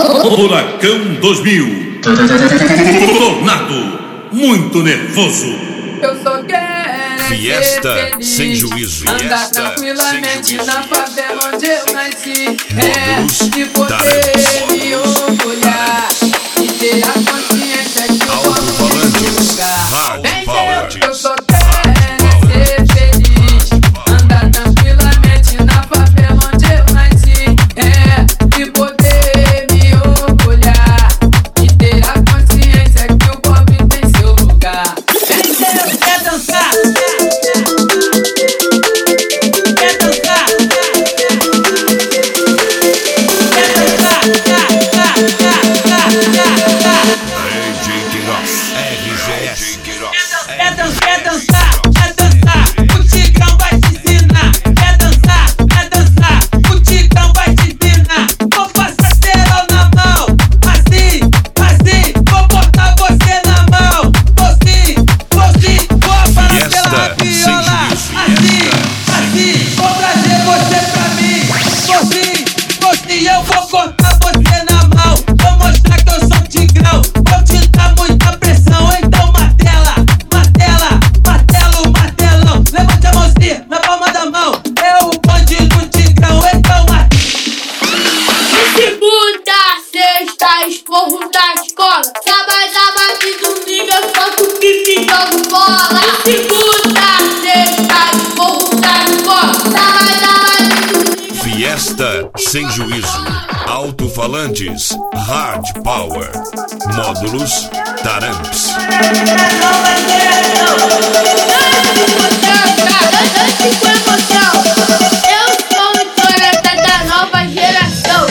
Furacão 2000. Tornado, muito nervoso. Eu só quero Fiesta ser feliz, sem juízo. andar Fiesta tranquilamente sem juízo. na favela onde eu nasci. Módulos E poder me orgulhar e ter a consciência que eu posso lugar. Hard Vem Power. Deus, eu só quero ser feliz, andar tranquilamente na favela onde eu nasci. E poder me orgulhar e ter a consciência que o pobre tem seu lugar. Vem Deus, quer dançar? Quer dançar? DJ Queiroz. RGS. Quer dançar? Quer dançar? O Tigrão vai te ensinar. Quer dançar? O Tigrão vai te ensinar. Vou passar cerol na mão, assim, vou botar você na mão. Vou aparar Fiesta pela sem viola, juízo. assim, vou trazer você pra mim. Eu vou cortar você na mão, vou mostrar que eu sou Tigrão. Vou te dar muita pressão, então martelão. Levante a mãozinha na palma da mão, é o bonde do Tigrão, então Segunda, sexta, esporro da escola. Sábado e domingo eu solto pipi e jogo bola. Segunda, sexta, esporro da escola. Sábado e domingo. Fiesta sem juízo. Alto-falantes. Hard Power. Módulos Taramps. Dance com emoção. Eu sou o Jonathan da nova geração.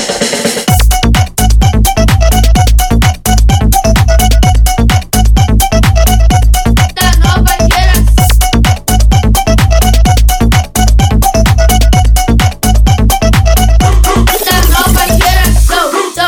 Da nova geração. Da nova geração.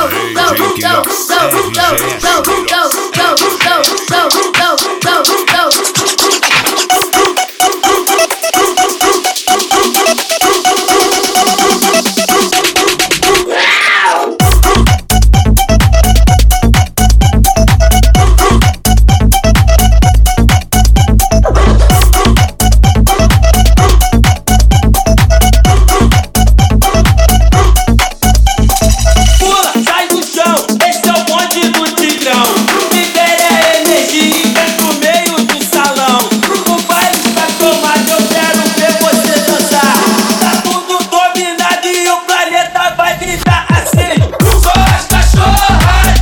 pula, sai do chão, esse é o bonde do Tigrão. Libere a energia e vem pro meio do salão. O baile tá tomado, eu quero ver você dançar. Tá tudo dominado e o planeta vai vibrar assim. Só as cachorras,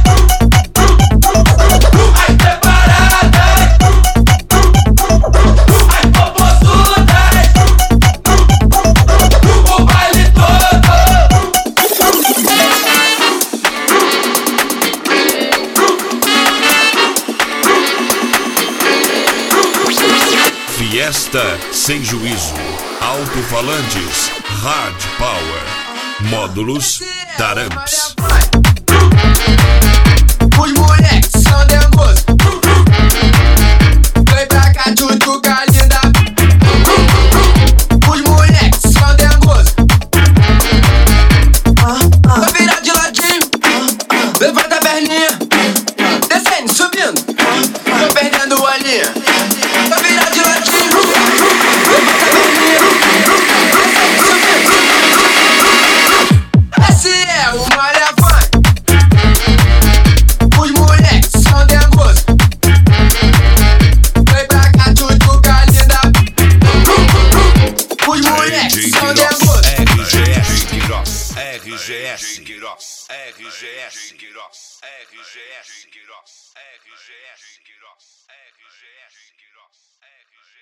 as preparadas, as popozudas, o baile todo. Fiesta sem juízo. Alto-falantes. Hard Power. Módulos Taramps. Os moleques são dengosos. Vem pra cá, tchutchuca linda. Os moleques são dengosos. Vai virar de ladinho. Levanta a perninha. Descendo, subindo. Tô perdendo a linha. Vai virar de ladinho. Levanta a perninha. Descendo, subindo. Esse é o Malha Funk. Os moleques são dengosos. Vem pra cá, tchutchuca linda. Os moleques são dengosos. RGS Queiroz. RGS Queiroz. RGS Queiroz. RGS Queiroz. RGS Queiroz. RGS Queiroz.